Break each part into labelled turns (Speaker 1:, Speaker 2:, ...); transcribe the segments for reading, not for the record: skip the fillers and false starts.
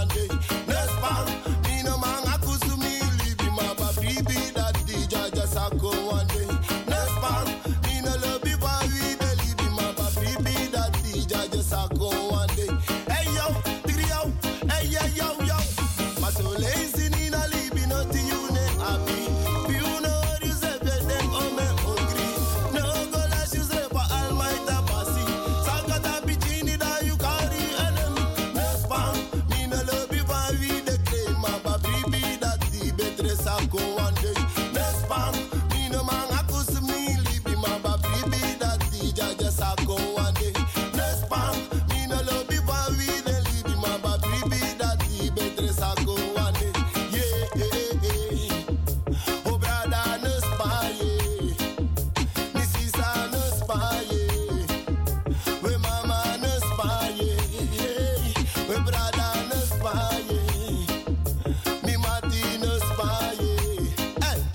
Speaker 1: one day. Nespa, me no man akusumi libi ma baby that DJ just a go one day. Nespa, me no love you for we the libi ma baby that DJ just a go one day. Hey yo, digri yo, hey yeah yo yo. My soul lazy ni na libi nothing you ne happy. You know what you say, them on me hungry. No go let you say for Almighty Pasi. Sakata bichini da you carry enemy. Nespa, me no love you for we the claim ma baby that the better sa go one day. Nespa, me no man akusumi libi ma baby that the judge sa go one day. Nespa, me no love you for we the libi ma baby that the better sa go one day. Yeah, oh brother Nespa, yeah. Me sister Nespa, yeah. We mama Nespa, yeah. We brother Nespa, yeah. Me mati Nespa, yeah. Hey.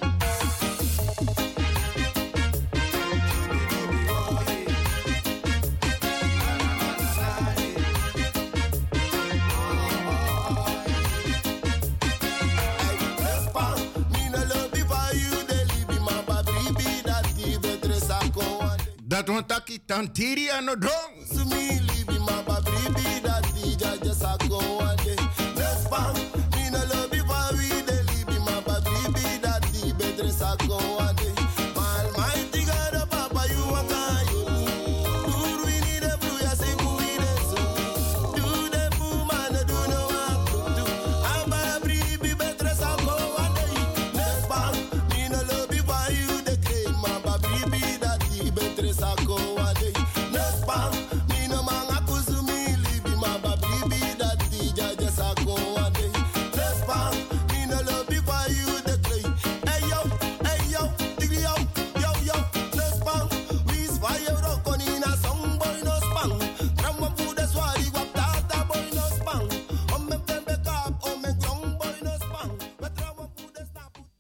Speaker 1: Nespa, me no love you for you, the libi ma baby that the better sa go one day.
Speaker 2: Dat want taki tantiri aan de dong.
Speaker 1: Sumi libi ma baby that the judge a go one day. Nespa, me no love you for we the libi ma baby that the better sa go one day. My Almighty God, oh Papa, you are kind. Do we need a blue? I say we need a soul. Do the boo man, do no one do. I'm baby better sa go one day. Nespa, me no love you for you the claim ma baby that the better sa go one day. Nespa, me no man akusumi libi ma baby that the judge sa go one day. Nespa, me no love you for you the claim. Hey yo, digri yo, yo yo. Nespa, we fire rock on in a song boy no spang. Drum and food that's why you up tata boy no spang. On me tembe cap, on me young boy no spang. But drum and food that's not put.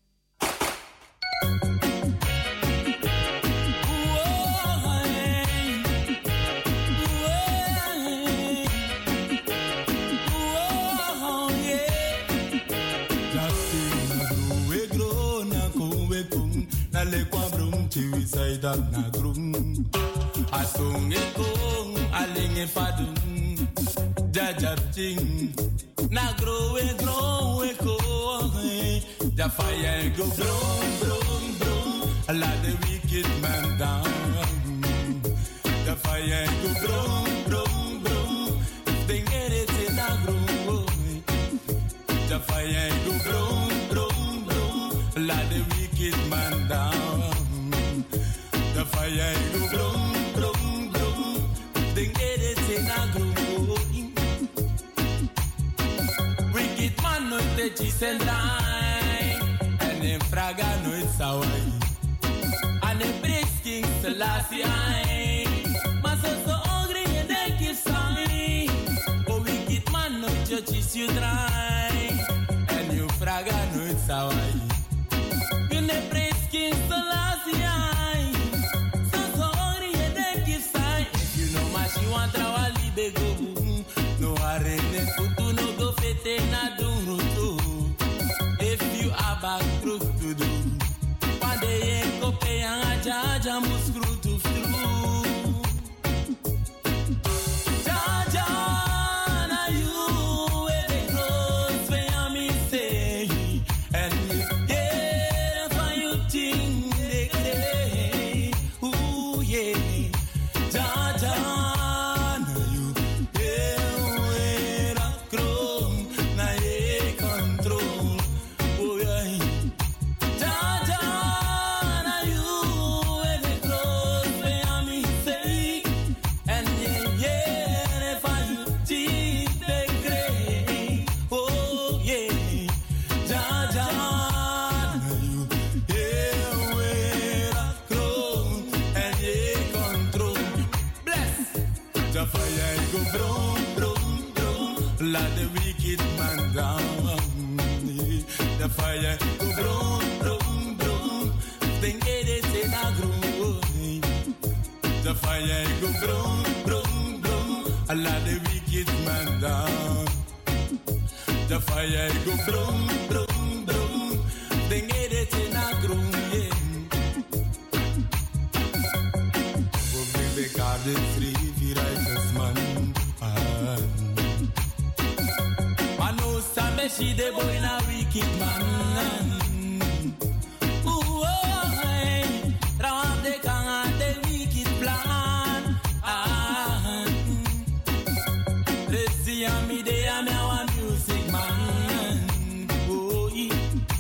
Speaker 3: Le kwabrum chiwi saida na grum asong ekong aling e fadum jajab ching na grow e ko the fire go brum la the wicked man down the fire go brum they get it in a grow the fire go brum la the wicked man down. The fire go brum. They get it in a grow. Wicked man no touch and line. And in Fraga no it's Hawaii. And in breaks King Selassie. Maso so hungry and they give some. Oh wicked man no touch you dry. And you Fraga no it's Hawaii. You ne praise King Selassie. So sorry and they give sign. If you know much you want to libe go. No arene futu no go fete na dunruto. If you have a crook to do. Pande ye ko pe ang aja muskru to through. Jaja na you with the clothes where I'm say. And you get for you ting de ooh yeah. Jaja na you era chrome na ye control. Oh yeah. Jaja na you with the clothes where I'm say. And yeah for you ting de oh yeah. Jaja na you era chrome and ye control. Bless the fire go brum. Let the wicked man down. The fire go brum. Think it in a groove. The fire go brum. Let the wicked man down. The fire go brum, brum, brum. Then get it in a groom, yeah. We got it free, we righteous man. Man know some she the boy in a wicked man. Ooh, oh, hey. Round the gang the wicked plan. Let's see how me day and now music man. Oh, yeah.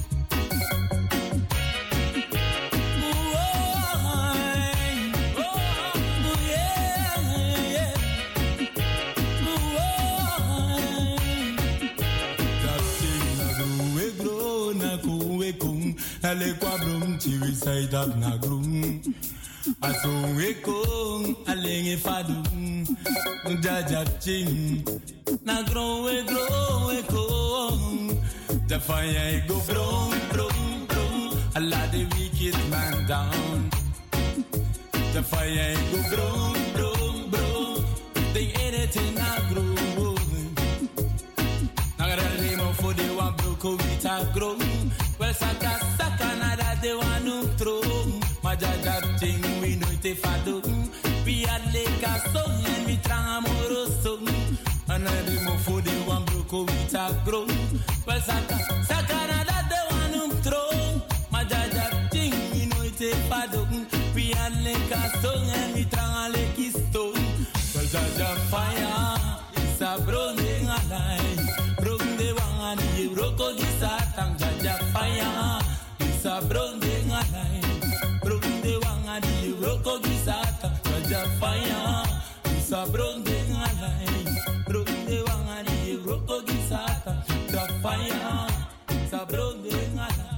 Speaker 3: Ooh, oh, hey. Oh, yeah, yeah. Ooh, oh, hey. That thing na grow na kuwe kung ale kwa brum chiwi side up na grum. Aso we kung alenge fadum jaja ching na grow we kung. The fire go brum brum brum. Allah the wicked man down. The fire go brum brum brum. They anything na grow. Nagara remo for the one broke with a grow. Well saka nada de one no throw. Majaja ting we no te fado. We are like a song and we tramoroso. Another remo for the one broke with a grow. Well saka nada de one no throw. Majaja ting we no te fado. We are like a song and we tramoroso. Well jaja fire is a browning alive. Roko di satang jaja fire isa bronde ngalai bronde wanga di roko di satang jaja fire isa bronde ngalai bronde wanga di roko di satang jaja fire isa bronde ngalai.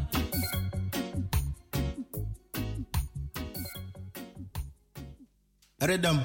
Speaker 2: Redam.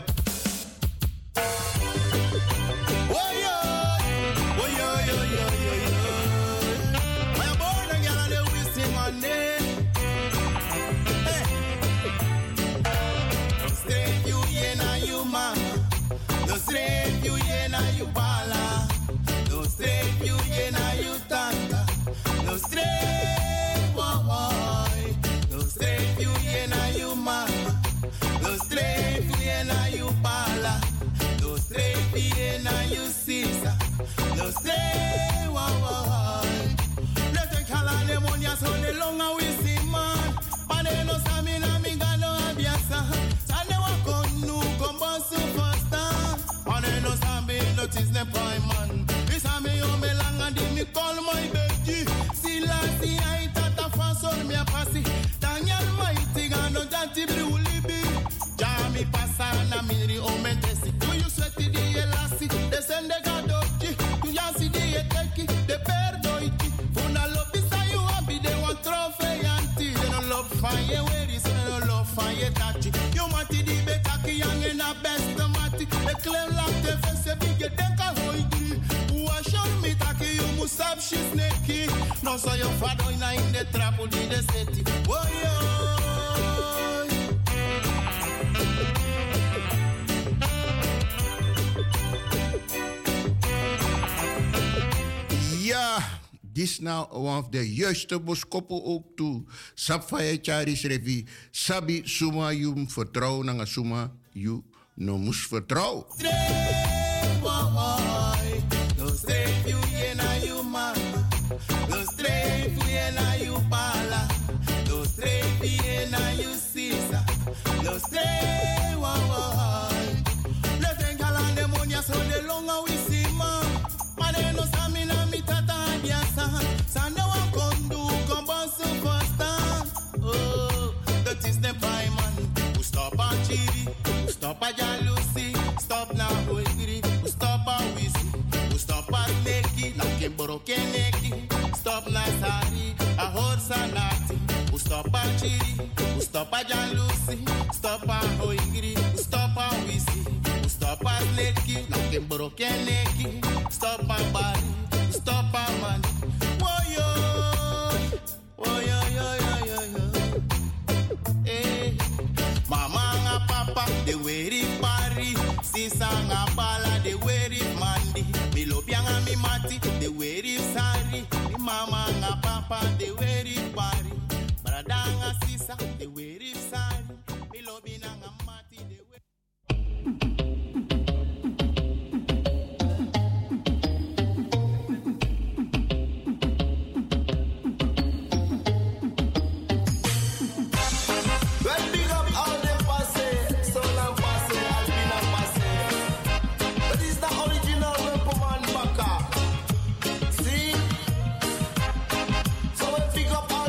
Speaker 1: Is the prime man. This a me o me lang and me call my baby. Silasi I tata fasol me a pasi. Daniel mighty gano janti bruli bi. Jami pasa na miri o me tesi. Do you sweaty di elasi? De sende gadochi. Tu yansi di eteki. De perdoiki. Funa lobisa you happy. They want trophy anti. They don't love fire where is they don't love fire tachi. You mati di betaki yang in a best mati. The claim like the face big denka hoidi. Washon me taki you musab she snakey. No so your father in the trap di the city. Woyo.
Speaker 2: Ja, dit nou one of de juiste boskoppen ook toe. Sapfaya Charis Revi. Sabi suma yum vertrouw nanga suma you no mus vertrouw.
Speaker 1: No straight you na you man. No straight you na you bala. No straight you na you sisa. No straight let's think all the money so the longer we see man. Mane no samina mi tata biasa. Sanda wa kondu kombosu first time. Oh, that is the prime man. Who stop a chiri, who stop a jealousy, stop now hungry, who stop a wisi, who stop a neki, like a borokeneki, stop na sari, a horse anati, who stop a chiri, who stop a jealousy, stop a hungry, who stop a wisi, who stop a neki, like a borokeneki, stop a bari, stop a man. Woyo, woyo, yo, yo, yo, yo. Eh, mama nga papa, de weri pari, sisa nga bala, de weri mandi, mi lobianga mi mati, de weri sa
Speaker 4: mama nga papa de weri pari. Brada nga sisa de weri sari. Mi lobi na nga mati de weri.
Speaker 1: Pick up all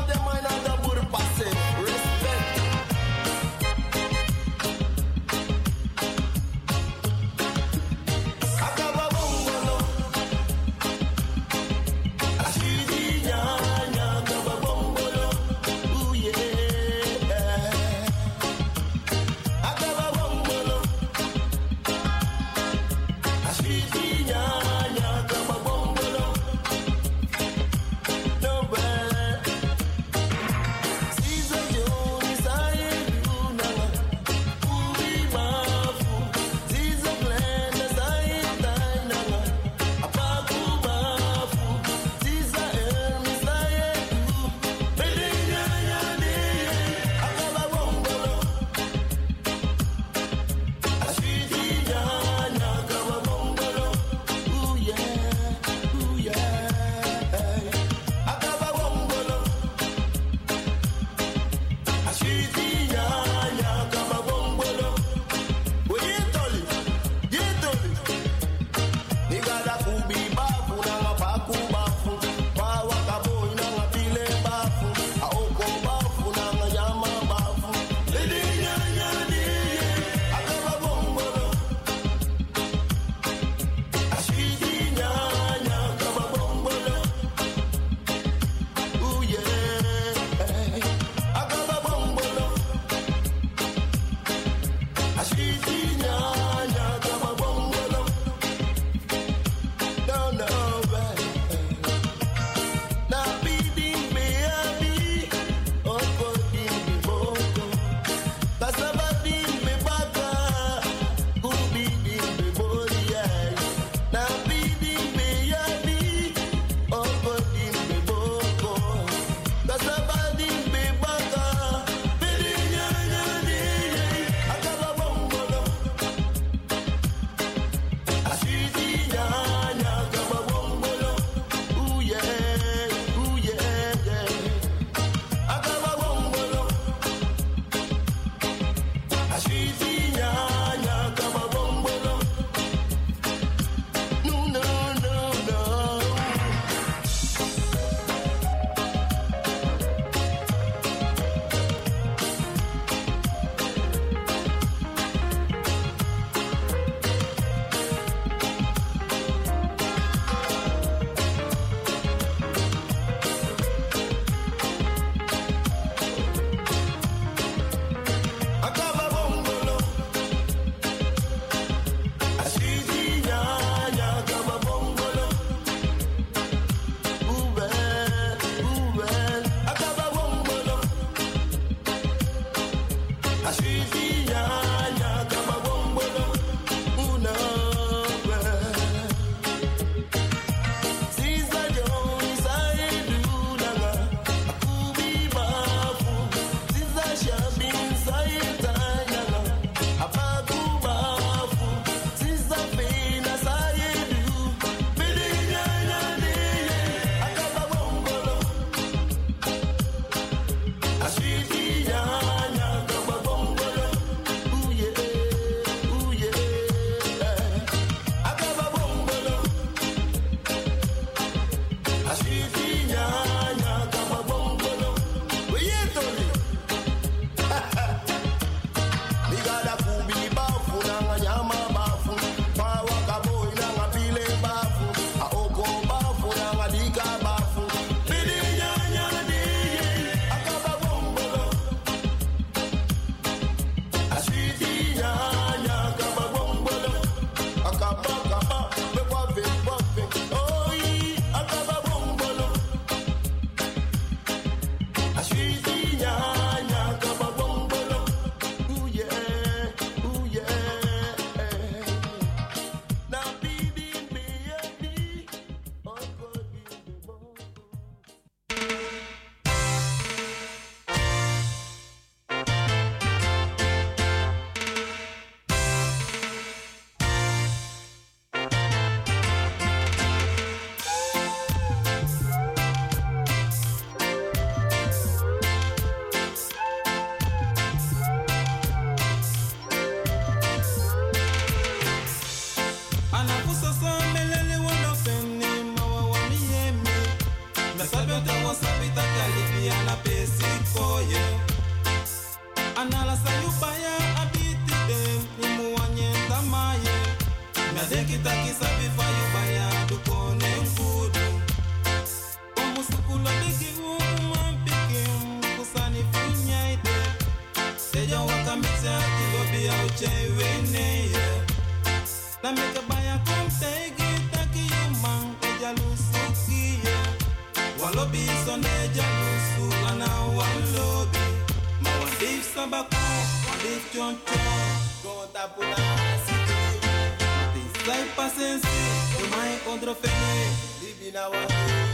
Speaker 3: Walobi sonde jalusu ana walobi. Ma wadif sabako, wadif choncho. Conta puna sitini. Sai pasensi, o mai ondro fene. Libina wadif.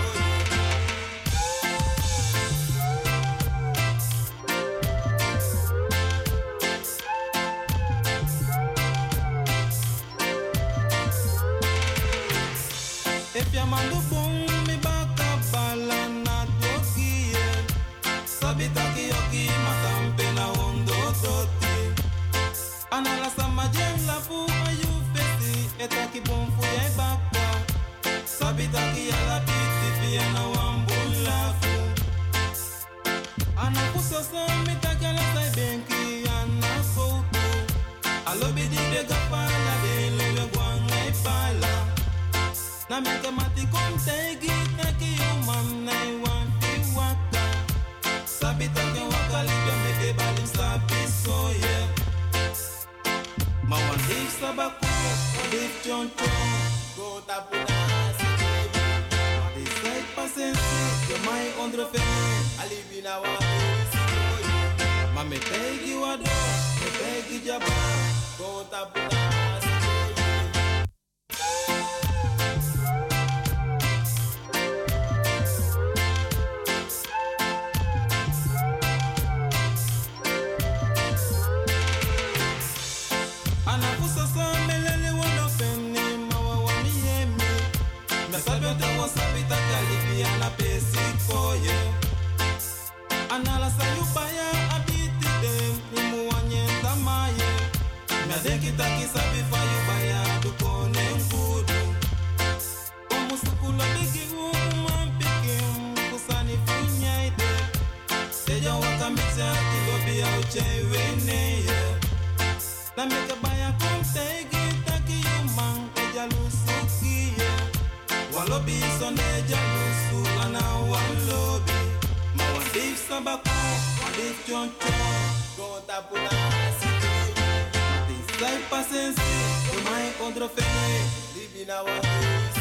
Speaker 3: If ya mandu bong mi baka bala na dokie. Sabita ki yoki matampe na ondo toti. Anala sama jem la fu ayu fesi. Eta ki bon fu ya bakwa. Sabita ki ala piti pia na wambula fu. Ana kusoso mi takala sai benki ana foto. Alobi di bega pala de lele gwanga ipala. Na meke mati kontegi taki human na iwan fi waka. Sabi take waka libya meke balim sabi soye. Ma wan dif sabako, dif choncho. Go tapuna sitini. Di say pasensi, yo mai ondro fene. Alibina wa soye. Ma me pegi wado, me pegi jaba. Go tapuna sabita kalibiana pesikoye. Anala sayupaya abiti dem imuanye tamaye. Nadekita kisabi fayubaya dukone nkudu. Omusukula bigi umampiki kusani funyaide. Seja wakambicha kilobi ya uchewene. Na meke baya kontegi taki yumang ejalusukiye. Walobi sonde jalusu ana walobi. Ma wadif sabako, wadif choncho. Conta puna sitini. Mati sai pasensi, o mai ondro fene. Libina wadif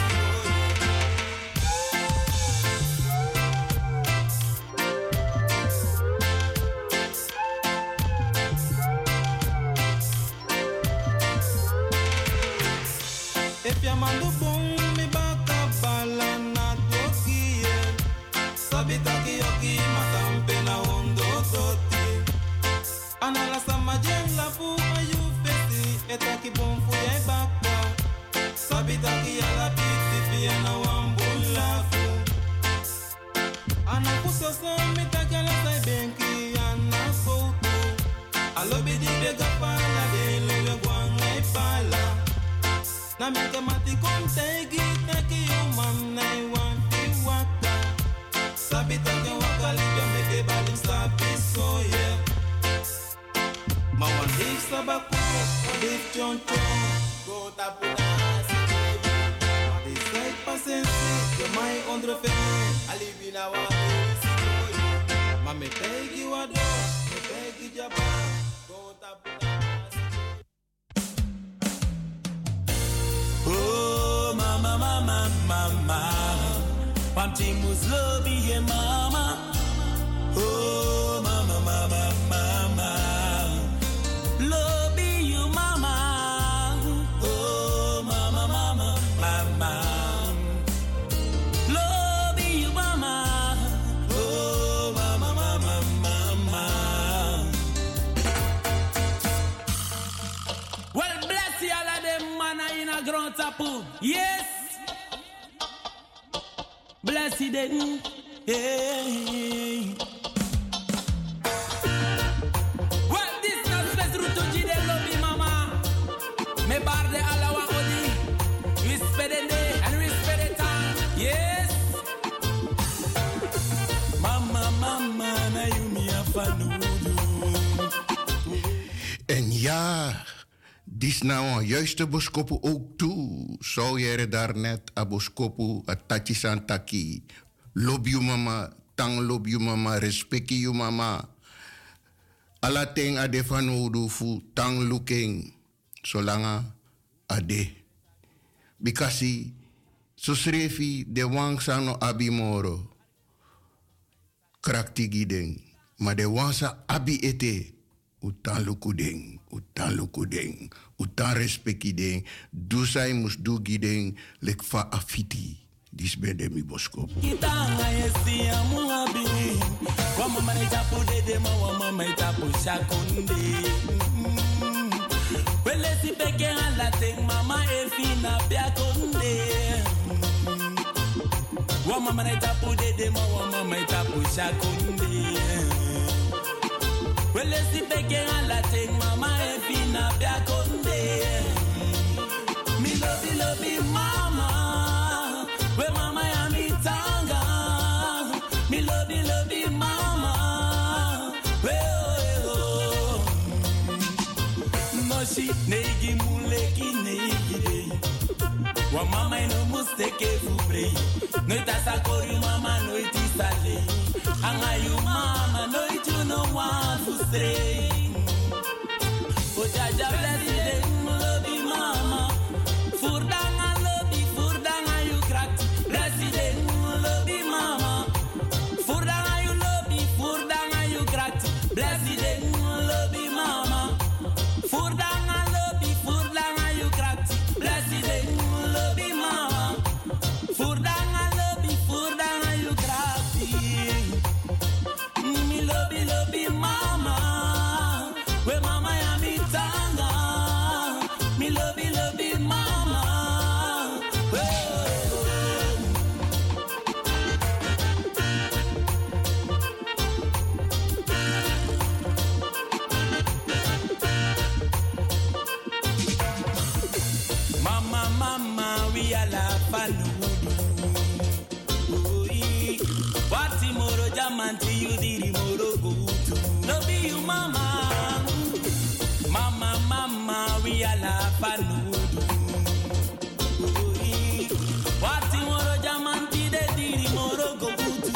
Speaker 3: If ya mandu bong mi baka bala na dokie. Sabita ki yoki matampe na ondo toti. Anala sama jem la fu ayu fesi. Eta ki bon fu ya bakwa. Sabita ki ala piti pia na wambula fu. Ana kusoso mi takala sai benki ana foto. Alobi di bega pala de lele gwanga ipala. Na meke mati kontegi taki human na iwan fi waka. Sabi take waka libya meke balim sabi soye. Ma wan dif sabako, dif choncho. Go tapuna sitini. Mati say pasensi, yo mai ondro fene. Alibina wa soye. Ma me pegi wado, me pegi jaba. Go tapuna.
Speaker 5: Oh, mama, mama, mama. Pantimus lobby, yeah, mama. Oh, mama, mama, mama. Lobby, you, mama. Oh, mama, mama, mama. Lobby, you, mama. Oh, mama, mama, mama.
Speaker 3: Well, bless you all of them man in a ground tapu. Yes. Bless you then. Hey. Well, this not best route to G de lobby mama. Me barde alawa odi. Respect the day and respect the time. Yes.
Speaker 5: Mama, mama, na you me a fanudu.
Speaker 2: En ja, dis nou een juiste boskopu ook toe. Zou je daar net a boskopu a tachi santaki. Love you mama, tang love you mama, respect you mama. Ala ting ade fanu fu tang looking. Solanga ade. Bikasi So schreef hij de wang sano abimoro. Kraktigi ding. Maar de wang sa abi ete. Utan lukuding. Utan lukuding. Utan respecti ding. Dusai mus du giding. Lek fa afiti. Dis ben de mi boskop.
Speaker 5: Kitanga yesi amu abi. Kwa mama na itapu dede ma wa mama itapu shakunde. Wele si peke ala ting mama efina pia konde. Wa mama na itapu dede ma wa mama itapu shakunde. Wele si peke ala ting mama efina pia konde. Mi lobi mama. We mama ya mi tanga. Mi lobi mama. We oh. No shi negi muleki negi de. Wa mama ino musteke fubre. No itasa kori mama no itisale. Anga you mama no itu no one fustre. O jaja bless it lobi mama. Furdanga lobi furdanga you cracked. Bless it lobi mama. Furdanga you lobi furdanga you cracked. Bless it lobi mama. Furdanga lobi furdanga you cracked. Bless it lobi mama. Furdanga lobi furdanga you cracked. Mi lobi mama. We mama ya mi tanga. Mi lobi mama. We Mama, we are la panudu. Wati moro jamanti you diri moro gutu. No be you mama. Mama, we are la panudu. Wati moro jamanti de diri moro gutu.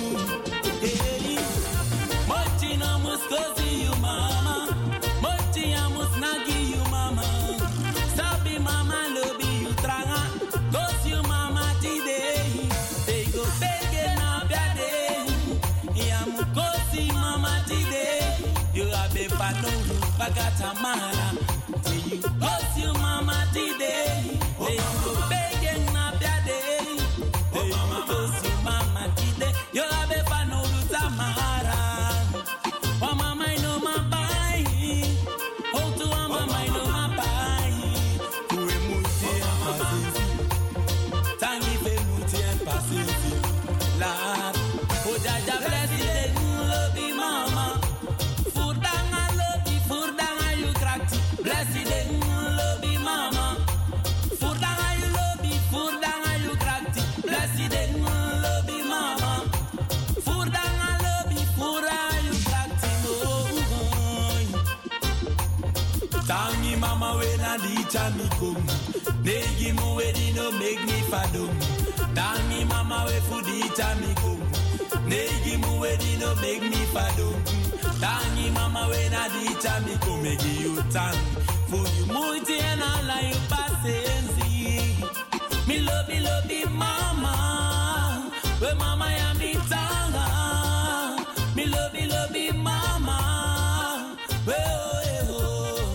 Speaker 5: Mochi no muskozi you mama. Mochi amus nagi you mama. Sabi mama lobi you tranga. Cause you mama today. They go bege na biade. Yamu kosi mama today. You have a panu bagata mara. You cause you mama today. They go bege na biade. They cause you mama today. You have a panu tamara. Wa mama no mabai. Hold to wa mama no mabai. Kuwe muti en pasisi. Tangi fe muti en pasisi. La o jaja bless it lobi mama. Furdanga you cracked. Bless it lobi mama. Furdanga you cracked. Bless it lobi mama. Furdanga you cracked. Tangi mama we na di chamikum. Negi mu we di no make me fadum. Tangi mama we fudi chamikum. Negi mu we di no make me fadum. Tangi mama we na di chamikum. Megi you tang. For you muti and ala you pasenzi. Mi lobi mama. We mama ya mi tanga. Mi lobi mama. We oh.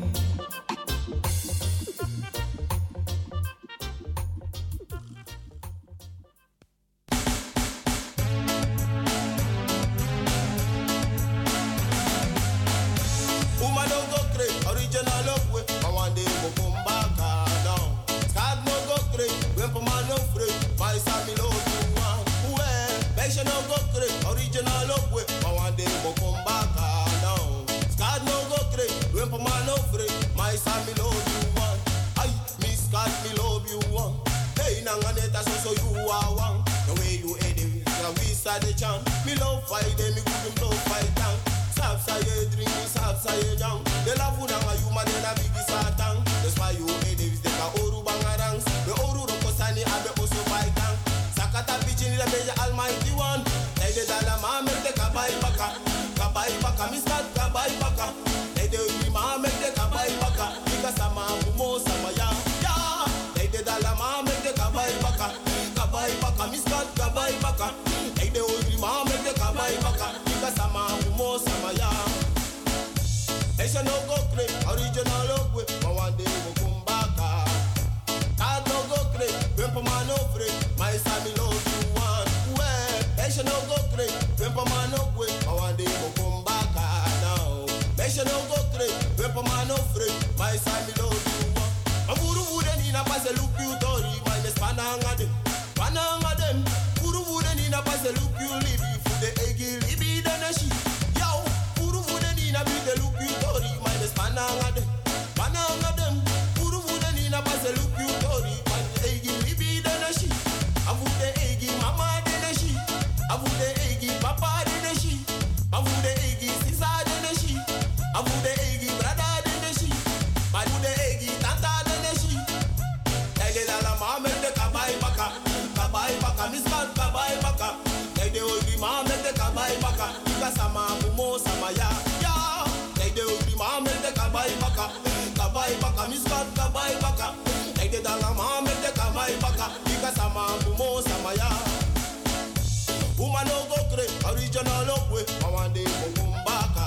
Speaker 1: Woman don't go crazy, original love way. I want them to come back down. God no go crazy, when for man no free. My son me love you want. Well, make sure no go crazy, original love way. I want them to come back down. God no go crazy, when for man no free. My son me love you want. I miss God me love you want. Hey, nanganeta so you are one. The way you edit, we start the chant. Me love fight them, me good love fight down. Sapsa ye drink, sapsa ye young. The love una you man na bigi satan. That's why you edit the ka oru bangarang. The oru roko sani abe oso fight down. Sakata pichini la meja almighty one. Hey the dala ma make the kabai baka, mi start kabai baka. Hey the ma make the kabai baka. Because sama mumo sama ya. Hey the dala ma make the kabai baka. baka, miskat kabai baka. Hey, the old mama make the kabai baka. Ika sama umo sama ya. Hey, she no go crazy, original ogwe. But one day we come back. I no go crazy, grandpa man no free. My son me love you one. Well, hey, she no go crazy, grandpa man no way. But one day we come back now. Hey, she no go crazy, grandpa man no free. My son me love you one. Aburu wude ni na passe look you tori. My miss pananga dem. Puru wude ni na passe look you libi. Fude egi libi dana shi. Yo, puru wude ni na bi de look you tori. My miss pananga dem. Puru wude ni na passe look you tori. My egi libi dana shi. Avude egi mama dana shi. Avude egi papa dana shi. Avude egi sisa dana shi. Avude egi brother dana shi. Avude egi tanta dana shi. Ege la mama de kabai baka. Kabai baka miskat kabai baka. Ege odi mama de kabai baka. Ika sama mumo sama ya. Ya. Ege odi mama de kabai baka. Kabai baka miskat kabai baka. Ege la mama de kabai baka. Ika sama mumo sama ya. Woman no go crazy, original ogwe. I want them to come back.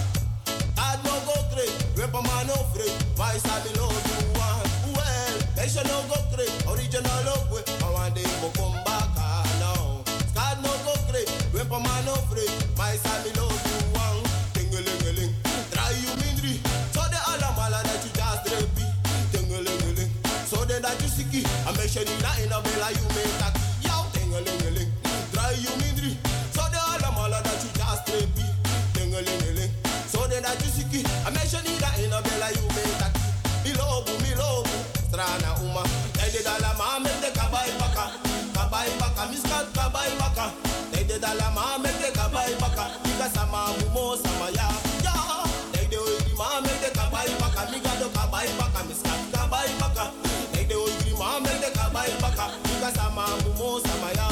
Speaker 1: I no go crazy, grandpa man no free. My son me love you one. Well, they should no go crazy, original ogwe. I want them to come back now. God no go crazy, grandpa man no free. My son me love you one. Tingelingeling, try you mindri. So the alamala that you just repeat. Tingelingeling, so then that you siki. I make sure you not in a bella you make that. Yo, tingelingeling. Try you midri, so the alamala that you just repeat. Tingelingeling, so then that you siki. I mention it in a bella you make that. Milobu, strana uma. Ede dalama make the kabai baka, miskat kabai baka. Ede dalama make the kabai baka, ika sama mumo sama ya. Ede oidi ma make the kabai baka, miga do kabai baka, miskat kabai baka. Ede oidi ma make the kabai baka, ika sama mumo sama ya.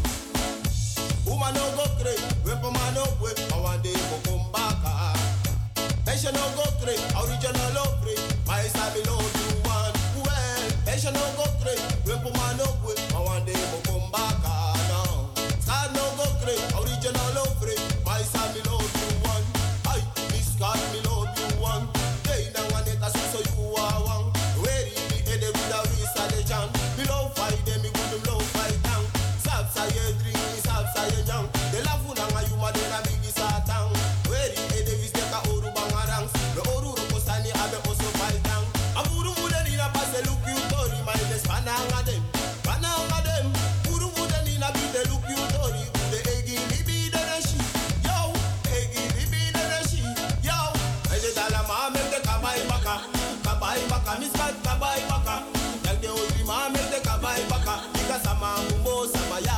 Speaker 1: Woman no go crazy, wepa man no way. I want them to come back. Pension no go crazy, original love free. My son me love you one. Well, pension no go crazy, wepa man no way. I want them to come back now. God no go crazy, original love free. My son me love you one. Aye, Miss God me love you one. Hey, now one that so you are one. Where he be the good of his salvation. Me love fight them, me good love fight down. Sapsa ye drink. De la funanga yuma de la bigi satan. Weri ede visteka oru bangarang. The oru rokosani abe oso paitang. Aburu mude ni na passe look you tori. My best pananga dem. Buru mude ni na bide look you tori. Ude egi libi de neshi. Yo, egi libi de neshi. Yo, ede dala ma mende kabai baka, miskat kabai baka. Ede odi ma mende kabai baka. Ika sama mumbo sama ya.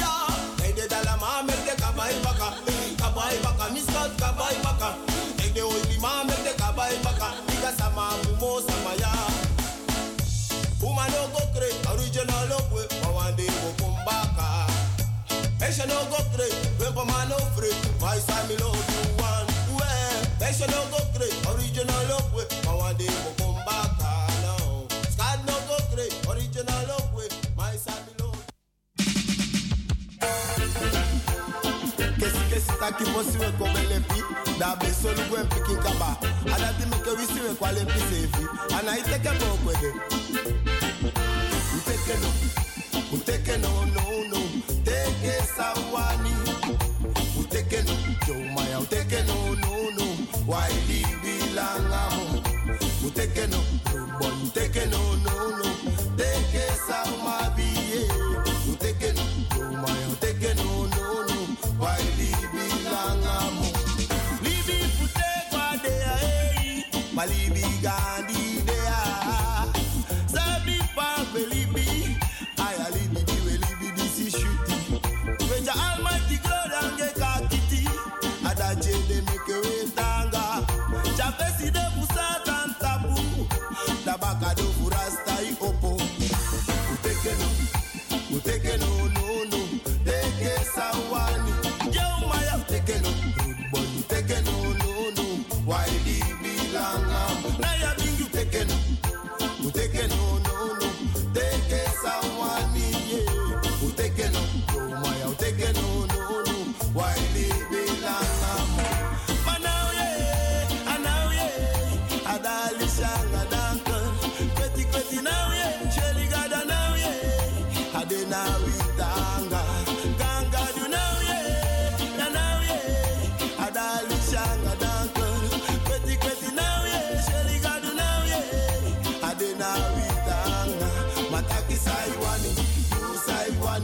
Speaker 1: Dalama make the kabai baka, miskat kabai baka. Take the old man make the kabai baka. Ika sama mumo sama ya. Woman no go crazy, original ogwe. I want them to come back. Pension no go crazy, grandpa man no free. My son me love you one. Well, pension no go crazy, original ogwe. I want them to come back now. Scott no go crazy, original ogwe. My son me love. Kesi taki posiwe kwa lepi da beso ni gwen piki kaba ala di meke wisiwe kwa lepi sevi ana iteke mo kwede uteke no teke sawani uteke no jomaya uteke no waili bilangamo uteke no boy uteke no teke sawmabiye uteke no jomaya uteke no waili bilangamo libi pute kwa dea malibi gandi dea sabi pa libi aya libi diwe libi disi shuti weja almighty god ange kakiti adache de meke wetanga chapesi de musatan tabu tabaka do furasta I opo uteke no teke sawani Take no, why the bilanga? Now you think you take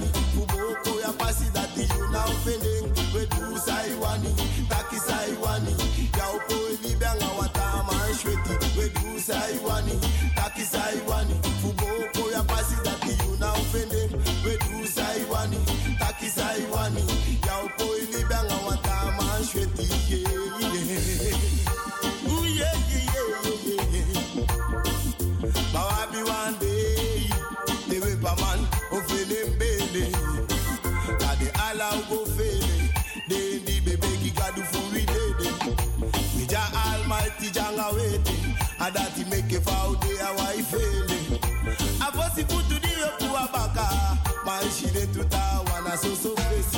Speaker 1: wani. Fuboko ya pasi dati you now pending. We do sai wani, taki sai wani. Ya upo libanga watama shweti. We do sai wani, taki sai wani. Fuboko ya pasi dati you now pending. We do sai wani, taki sai wani. Ya upo libanga watama shweti. Ooh yeah yeah yeah yeah. Bawabi one day, the wepa man of Belembele. Kade ala go fele, de di bebe ki kadu furi dede. Mija Almighty janga wete, adati make a vow de a wife fele. Avosi putu di yoku abaka, man shile tuta wana so fesi.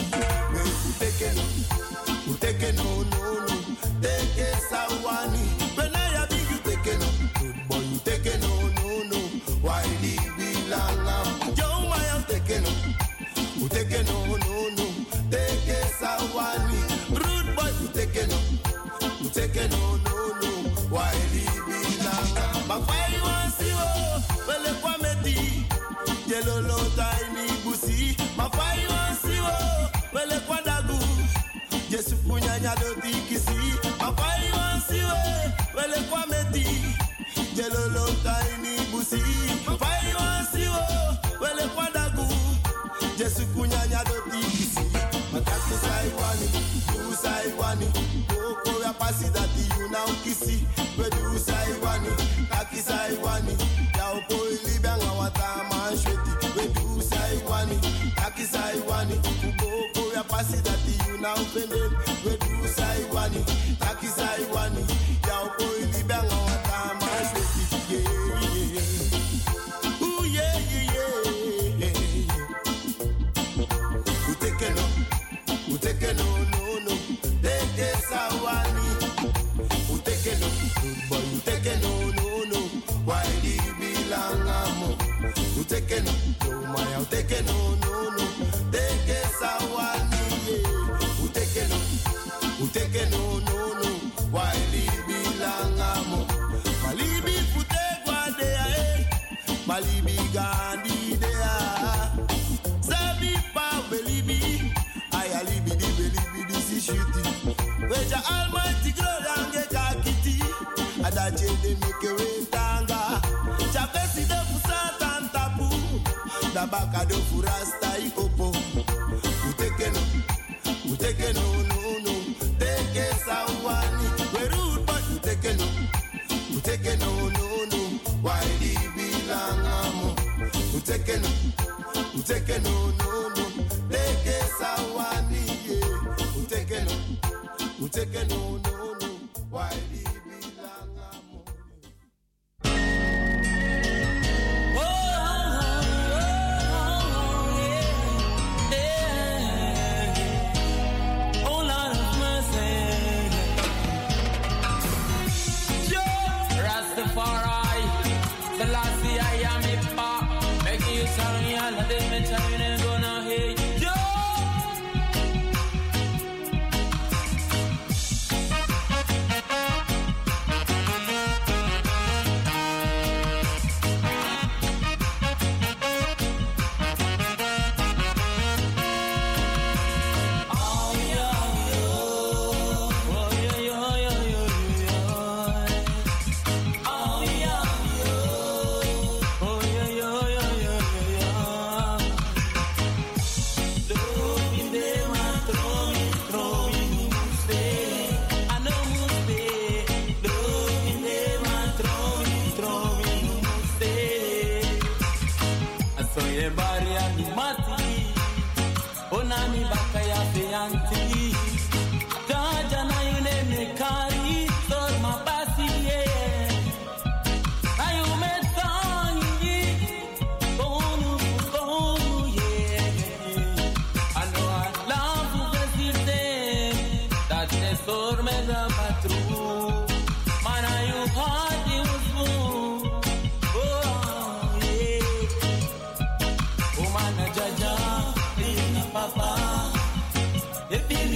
Speaker 1: Uteke no, take sawani. When I have you take no, good boy you take no. Why bilanga? Yo my take no, take no. Take sawani. Rude boy you take no. Why bilanga? Ma fai wansi o, wele kwa meti. Yellow low tiny busi. Ma fai wansi o, wele kwa dagu. Jesu punyanya do tikisi. Ma fai wansi o, wele kwa meti. Yellow low tiny busi. Ma fai wansi o, wele kwa dagu. Jesu punyanya do tikisi. Ma taki sai wani, du sai wani. Koko ya pasi dati you now kisi. We du sai wani, taki sai wani. Ya upo ilibanga watama shweti. We du sai wani, taki sai wani. Koko ya pasi dati you now pending. We du sai wani, taki sai wani. Ya upo ilibanga watama shweti. Ooh yeah yeah. Uteke no. Take sawani. Uteke no, good boy. Uteke no. Why di bilanga mo? Uteke no, maya. Uteke no. Take sawani. Uteke no. Why di bilanga mo? Malibi fute guadea Malibi gandi dea. Sabi pa belibi. I alibi di si shuti. Weja Almighty glorange kakiti. Adache de meke wentanga. Chapesi de fusatan tapu. Dabaka de furasta ikopo. Uteke no. Take sawani. We rude but uteke no. Why di bilanga mo? Uteke no. Take sawani. Uteke no. Why di bilanga mo?
Speaker 5: If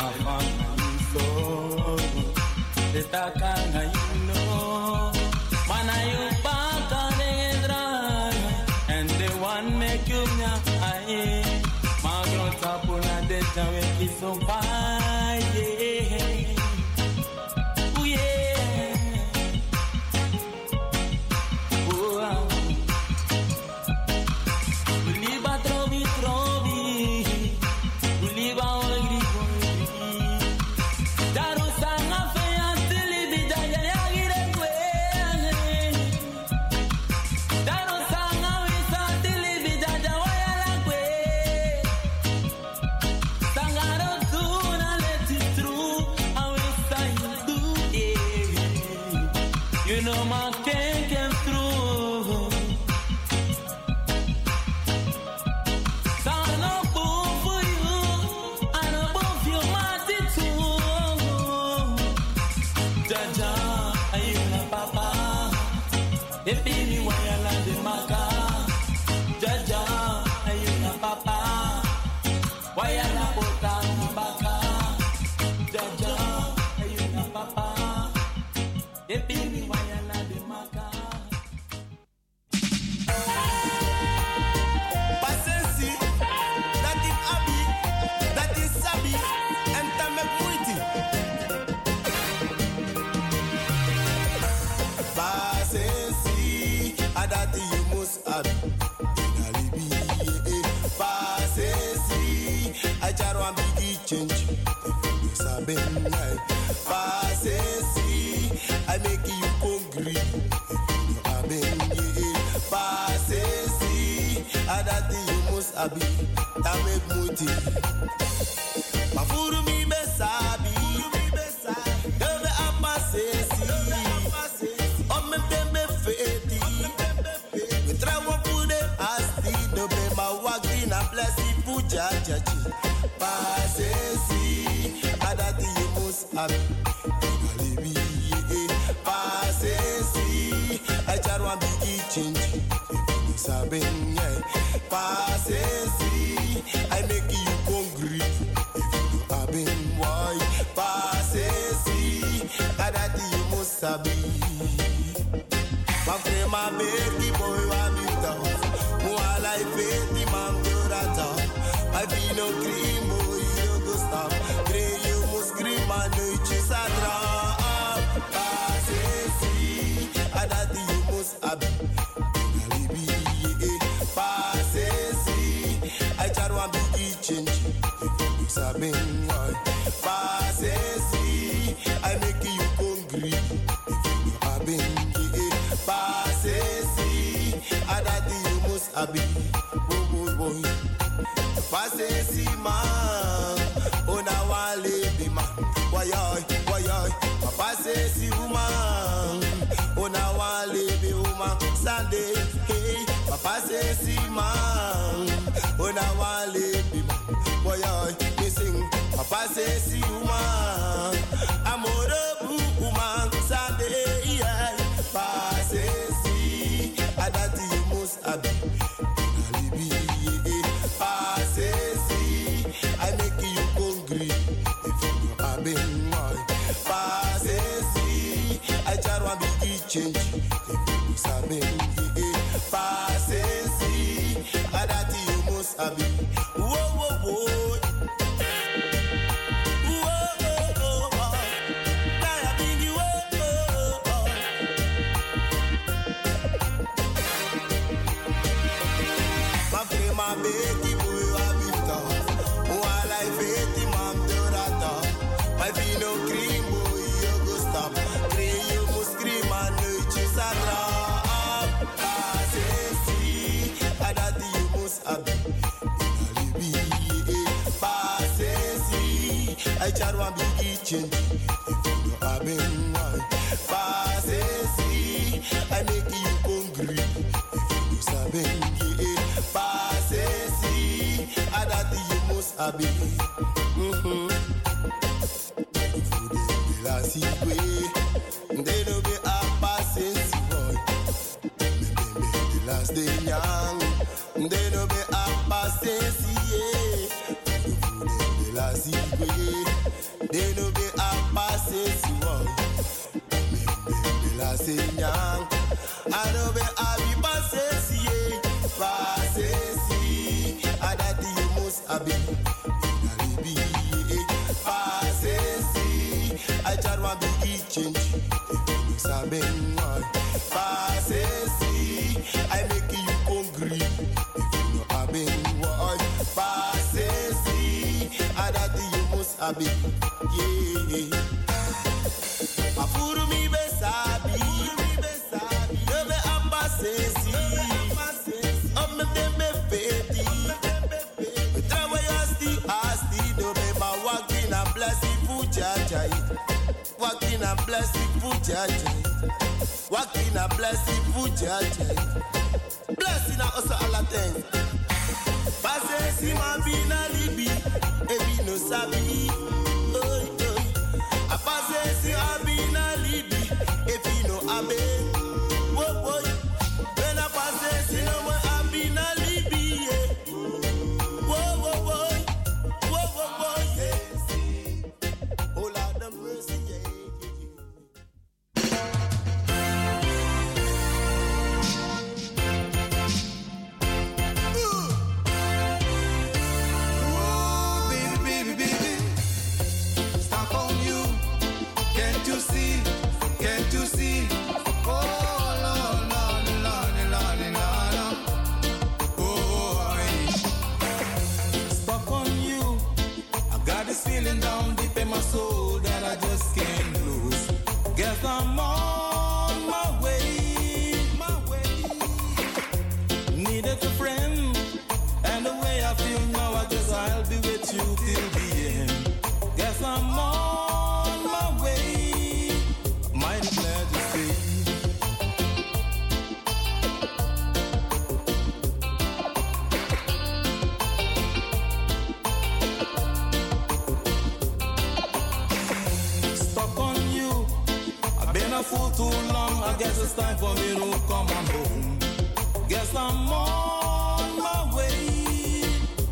Speaker 3: so the takanga mana you back on the dry and the one make you nya ai ma grota puna de jawe ki so pai
Speaker 1: I make you hungry. Adati you must abi, ta make muti. Mafuru mi besabi, deve apasesi. Ome tembe feti, we travel pude asti, dobe ma wagri na blessi puja jaji. Pasesi, adati you must abi. Pasesi, I charwa bigi change. Sabin, Pasesi, I make you hungry. I've been why Pasesi, Adati you must sabi. My friend, my baby boy, I'm with us. More life, baby, man, durata. I feel no cream, boy, you go stop. Pray you must scream, and no chisadra. Pasesi, Adati you must sabi. I try one big change. Sabin, Pasesi, I make you hungry. I've been Pasesi, Adati you must abi. Boy, Pasesi man, ona wale be man. Why, Pasesi woman, ona wale be woman. Sunday, hey, Pasesi man. Ona wale bima, boy, me sing. Papa says you man, amore bu woman, Sunday, yeah. Papa says adati you must abi, alibi, Papa says I make you hungry. If you have been my, Papa says I try one big change. If you sabi, Papa says adati you must abi. Whoa, whoa, whoa. My baby boy, I be tough. While I feel mam dorata. My vino cream boy, you go stop. Cream you must scream and no chisadra. Pasesi, adati you must abi. Pasesi, I try one big change. If you have been mine. Pasesi, I make you hungry. If you sabi. Pasesi, adati you must abi. Food the last way, they no be a pasesi boy. The last day young, they no be a pasesi. Food the last way, ma bigi change. If you saben why. Passesi, I make you hungry. If you know aben why. Passesi, I that you must have it. Yeah. Afuru mi besabi, debe ambasesi, ome debe peti. Trawe asti, dobe ma walking a blessing fujajai, walking a blessing fujajai, walking a blessing fujajai. Blessing also all things. Passesi ma bina libi, ebi no sabi. Passesi abina libi, if you know abe, wo boy. When I passesi no more abina libi, wo boy, yeah. Oh Lord have mercy, yeah. Oh baby. Stop on you. Can't you see? Can't you see? Oh, Lord. Oh, stuck on you. I got this feeling down deep in my soul that I just can't lose. Guess I'm on my way. Needed a friend, and the way I feel now, I guess I'll be with you till the end. Guess I'm on my way. Mighty glad to see. Stuck on you. I've been a fool too long. I guess it's time for me to come on home. Guess I'm on my way.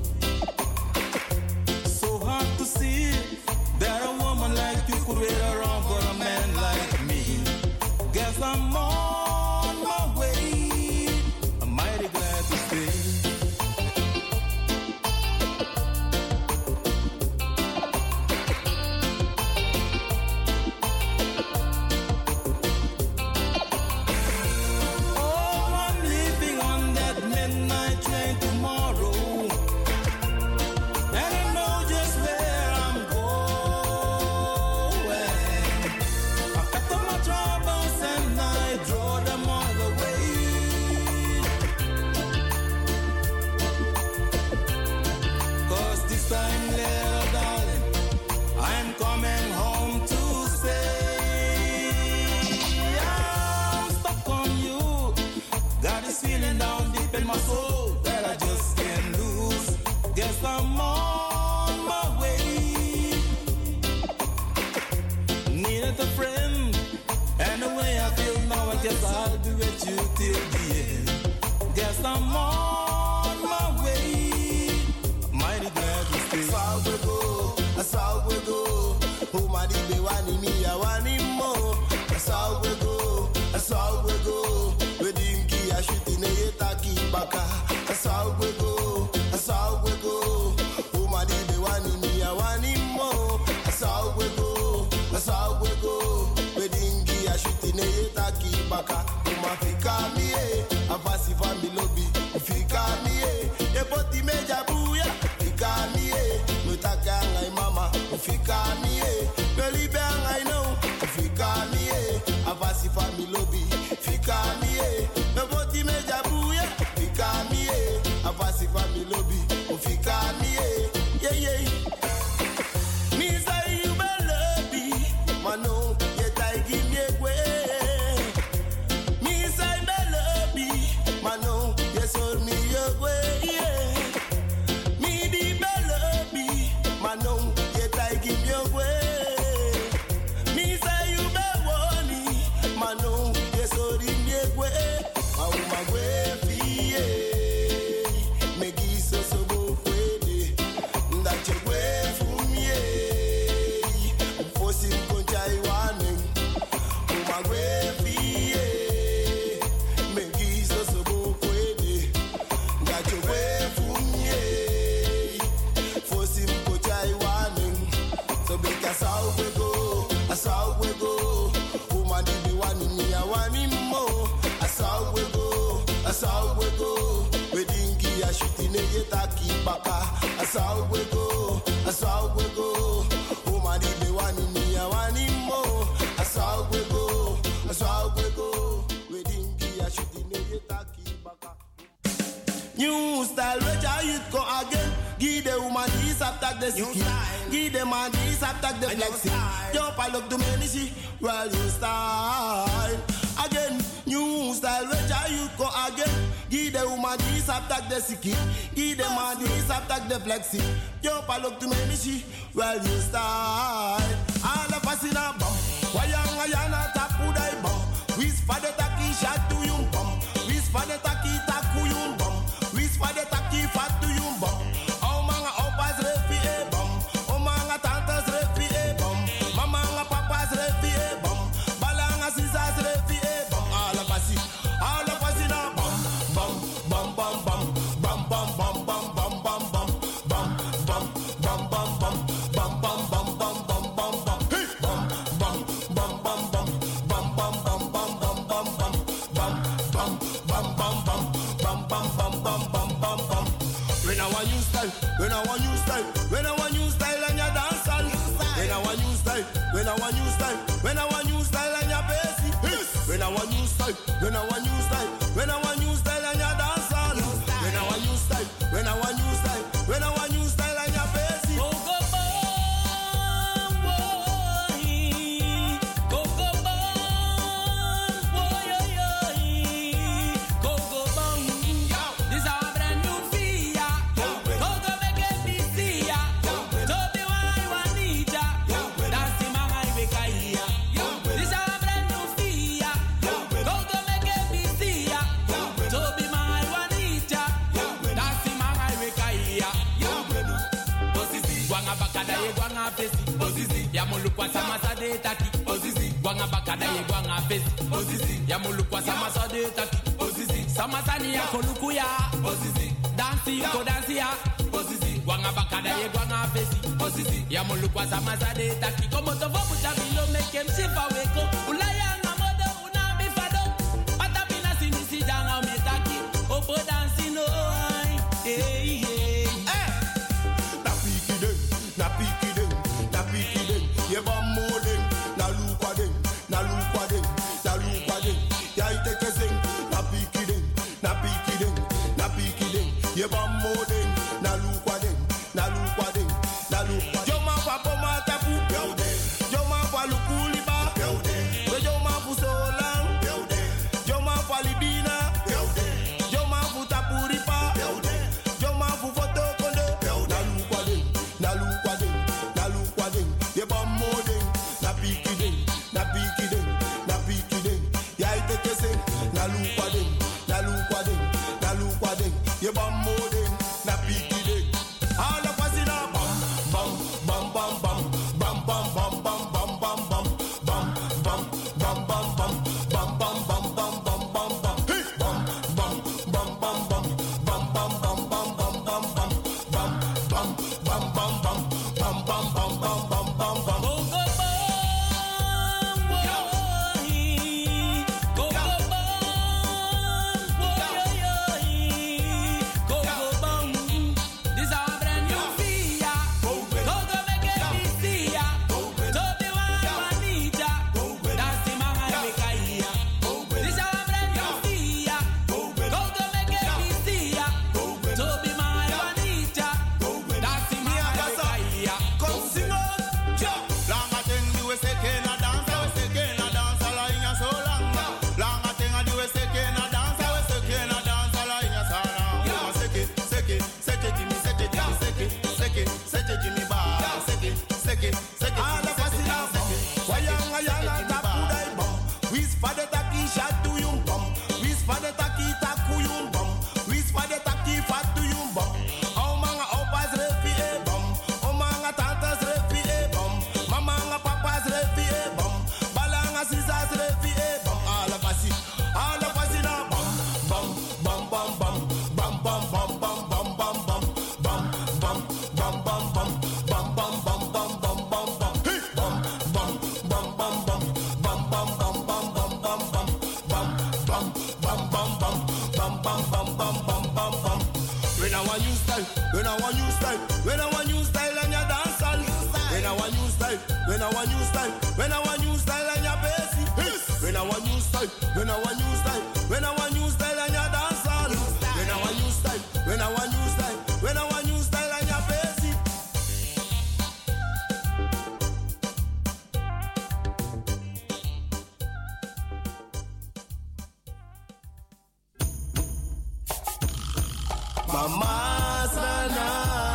Speaker 1: So hard to see that a woman like you could wait around for a man like me. Guess I'm on my way. I'm mighty glad to stay. Oh, I'm leaving on that midnight train tomorrow. And I know just where I'm going. I cut all my troubles and I draw them all away. Cause this time, little darling, I'm coming home to stay. I'm stuck on you. Got this feeling down deep in my soul that I just can't lose. Guess I'm on my way. Needed a friend, and the way I feel now, I guess I'll be with you till the end. Guess I'm on my way. Mighty glad to stay. That's how we go. Who might be one me, I want him more. That's how we go. That's how we go. We didn't get a shit in a taki baka. That's how we go. That's how we go. Who might be one me, I want him more. That's how we go. That's how we go. We didn't get a shit in a taki baka. Uma fika mi a fasi family lobby. Fika mi e poti meja buya. Fika mi mutaka ngai mama. Fika mi beli bang I know. Fika mi a fasi family lobby. Fika mi e poti meja buya. Fika mi a fasi family lobby. Fika mi yeah. Me say you belobi, mano yetai give me way. Me say belobi, mano yes or me way. Yeah. Me di belobi, mano yetai give me way. Me say you be woni, mano yes or me way. My way fie, me giso so bo fwede, ndache way fumie. Fosi mkonjai waning, uma way fie, me giso so bo fwede, ndache way fumie. Fosi mkonjai waning, so because how we go, how we go. Woman, if you want me, I want him more. That's how we go. That's how we go. We dingy a shooting a yetaki baka. That's how we go. That's how we go. Woman, if you want me, I want him more. That's how we go. That's how we go. We dingy a shooting a yetaki baka. New style, which I youth go again. Give the woman this attack the skin. Give the man this attack the flexing. Jump a look to me, see, well you style. Again, new style, which I youth go again. Give the woman this attack the skin. Give the man this attack the flexing. Jump a look to me, see, well you style. All of us in a bum. Wayang ayana tapu dai bum. Whis for the taki shot to you bum. Whis for the taki taku you bum. Whis for the taki fat to you bum. Oh manga opas refi e bum. Oh manga tantas refi e bum. Mama papas refi e bum. Balanga sisas refi e bum. All of us in a bum. Bum bum bum bum. Bum bum bum bum bum bum bum. Bum bum bum bum bum. Bum bum bum bum bum bum bum. Hey bum bum bum bum bum. Bum bum bum bum bum bum bum. Bum bum bum bum bum. Bum bum bum bum bum bum bum. When I want new style, when I want new style, when I want new style and you dance all. When I want new style, when I want new style, when I want new style and you basic. When I want new style, when I want new style, when I want new style and you dance all. When I want new style, when I want new style, when I want new style and you basic.
Speaker 5: Go go bum, boy. Go go bum, boy, yo yo. Go go bum, this our brand new Fiat. Go go make it busy, ya. Tobi wanija, that's the man I make here. This our brand new Fiat. Go go make it busy, ya. Tobi wanija, that's the man I make here. Gwanga bakada ye gwanga fesi Ozizi ya mulukwa samasa de taki Ozizi gwanga bakada ye gwanga fesi Ozizi ya mulukwa samasa de taki Ozizi samasa ni ya koluku ya Ozizi dansi yuko dansi ya Ozizi gwanga bakada ye gwanga fesi Ozizi ya mulukwa samasa de taki Komo tovo mutabilo make him shifa weko Ulaya na modo una bifado Patapina sinisi janga umetaki Opo dansi no hey hey
Speaker 1: Na piki den, ye bam mo den, na lukwa den, na lukwa den, na lukwa den, ya iteke zeng, na piki den, na piki den, na piki den, ye bam mo den, na lukwa den, na lukwa den, na lukwa den. Yo ma fa poma tapu, yo ma fa lukuliba, yo ma fu solang, yo ma fa libina, yo ma fu tapuripa, yo ma fu foto kondo, na lukwa den, na lukwa den, na lukwa den, ye bam mo den, style, when I want new style and your basic. When I want new style, when I want new style, when I want new style and your dance all. When I want new style, when I want new style, when I want new style and your basic. Mama Sana,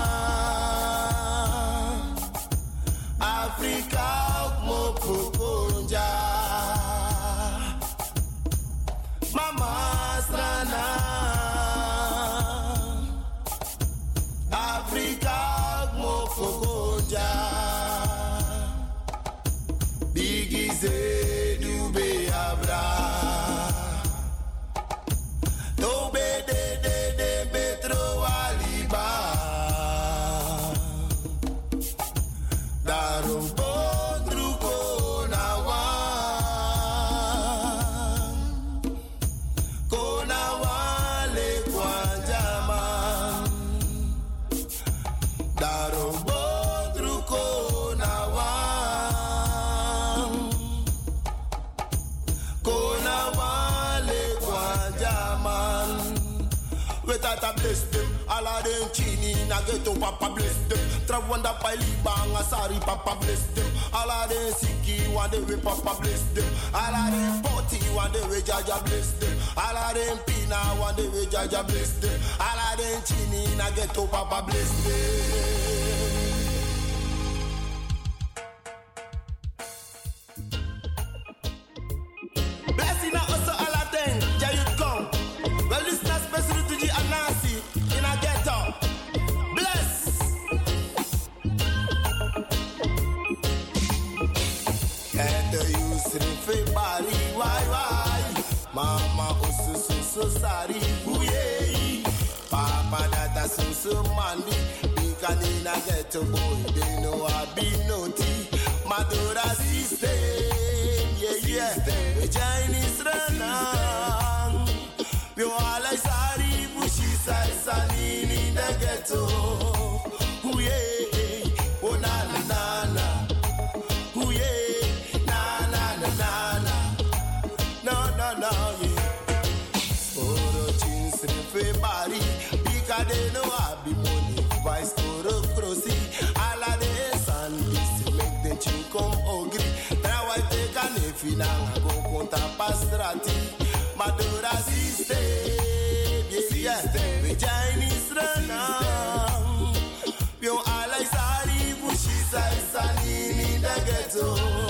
Speaker 1: Africa mo pupunja. Mama Sana, Africa mo pupunja. Bigi se dube abra. Tobe de Petro Aliba. Darum podru Konawan le kwanjaman. Darum podru Konawan le kwanjaman. Without a bless them, all of them chini na ghetto papa bless them. Trawanda paili bang asari papa bless them. All of them siki one day we papa bless them. All of them potty one day we jaja bless them. All of them pina one day we jaja bless them. All of them chini na ghetto papa bless them. Blessing also all of them, Jayut come. Well, this not special to G Anasi in a ghetto. Bless. Ghetto use everybody, why? Mama so sorry, ooh Papa data so money. Because in a ghetto boy, they know I be naughty. Madura system, yeah. The Chinese run. We all like sorry, bushy size in the ghetto. Ooh yeah, oh na. Ooh yeah, na. No, yeah. Oro jeans everybody, because they know I be money. Vice oro crossy, all of the sun is make them chin come ugly. Now I take an efina, I go conta pastrati. Madura system, yeah. The Chinese run on. You all like sorry, bushy size in the ghetto.